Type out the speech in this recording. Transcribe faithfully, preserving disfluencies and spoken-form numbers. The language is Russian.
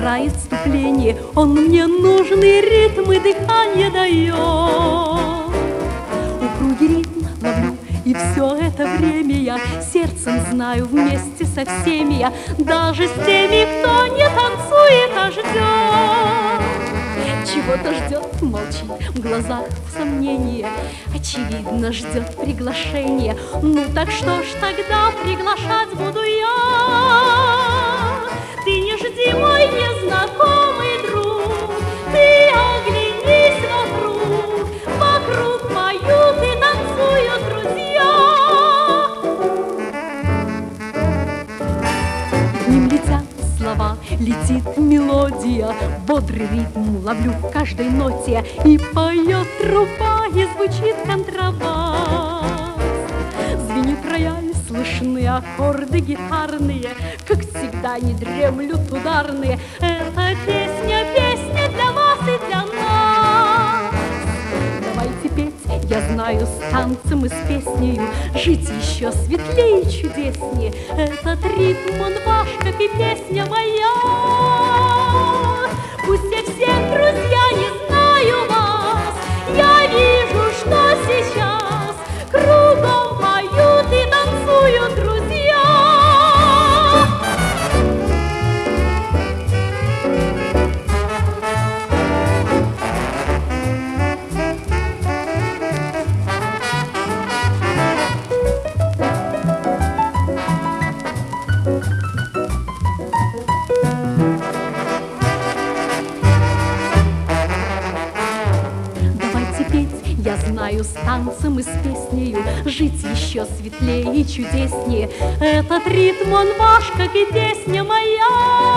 играет вступление, он мне нужный ритм и дыхание дает. Упругий ритм ловлю, и все это время я сердцем знаю вместе со всеми я, даже с теми, кто не танцует, а ждет. Чего-то ждет, молчит, в глазах сомнение, очевидно, ждет приглашения. Ну так что ж тогда приглашать буду я? Ты не жди, мой незнакомый друг, ты оглянись вокруг, вокруг поют и танцуют друзья. К ним летят слова, летит мелодия, бодрый ритм ловлю в каждой ноте, и поет труба, и звучит контрабас. Звенит рояль, слышны аккорды гитарные, как всегда не дремлют ударные. Эта песня, песня для вас и для нас. Давайте петь, я знаю, с танцем и с песнею жить еще светлее и чудеснее. Этот ритм, он ваш, как и песня моя. Пусть я всех, друзья, не знаю вас, я вижу, что сейчас кругом поют и танцуют друзья. Я знаю, с танцем и с песнею жить еще светлее и чудеснее. Этот ритм, он ваш, как и песня моя.